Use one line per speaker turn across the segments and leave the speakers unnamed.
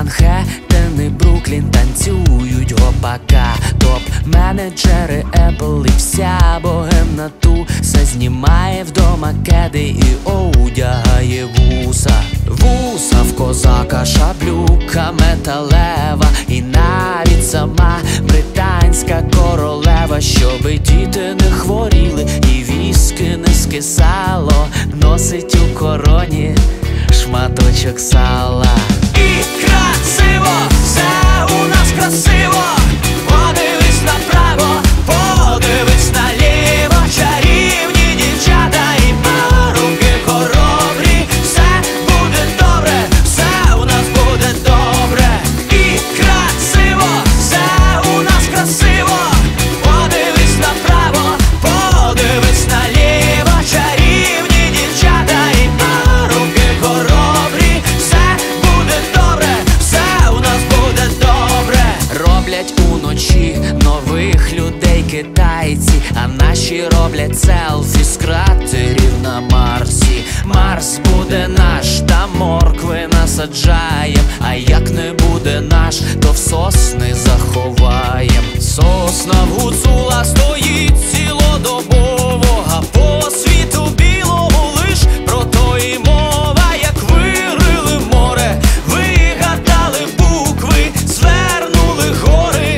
Манхеттен і Бруклін танцюють гопака. Топ-менеджери Apple і вся богемна туса знімає вдома кеди і одягає вуса. Вуса в козака, шаблюка металева, і навіть сама британська королева. Щоби діти не хворіли і віски не скисало, носить у короні шматочок сала. І красиво, все у нас красиво. Подивись направо, подивись наліво. Чарівні дівчата і парубки хоробрі. Все буде добре, все у нас буде добре. І красиво, все у нас красиво. Подивись направо, подивись наліво. Чарівні дівчата і парубки хоробрі. Все буде добре, все у нас буде добре. Роблять уночі нових людей китайці, а наші роблять селфі з кратерів на Марсі. Марс буде наш, та моркви насаджаєм, а як не буде наш, то в сосни заховаєм. Сосна в Гуцула стоїть цілодобово, а по світу білому лиш про то і мова. Як вирили море, вигадали букви, звернули гори,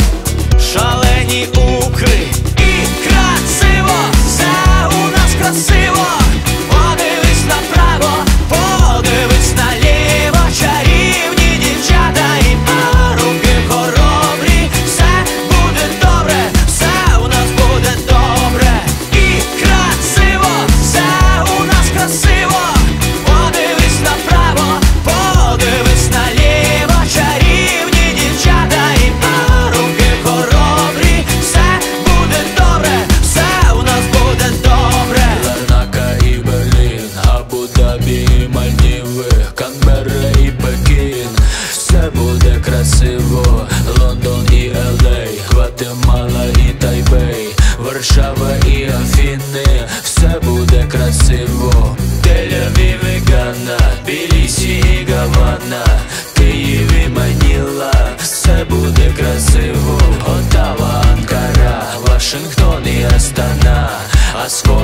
шалені укри. І красиво, все у нас красиво. Подивись направо, подивись наліво. Чарівні дівчата і парубки хоробрі. Все буде добре, все у нас буде добре. І красиво, все у нас красиво. Подивись направо, подивись наліво. Чарівні дівчата і парубки хоробрі. Все буде добре, все у нас буде добре.
Ларнака і Берлін, Абу-Дабі і Мальдіви, Канберра і Пекін. Все буде красиво. Лондон і Л.А., Гватемала і Тайбей, Варшава і Афіни. Все буде красиво. Тель-Авів і Гана, Тбілісі і Гавана, Київ і Маніла. Все буде красиво. Оттава, Анкара, Вашингтон і Астана, Аско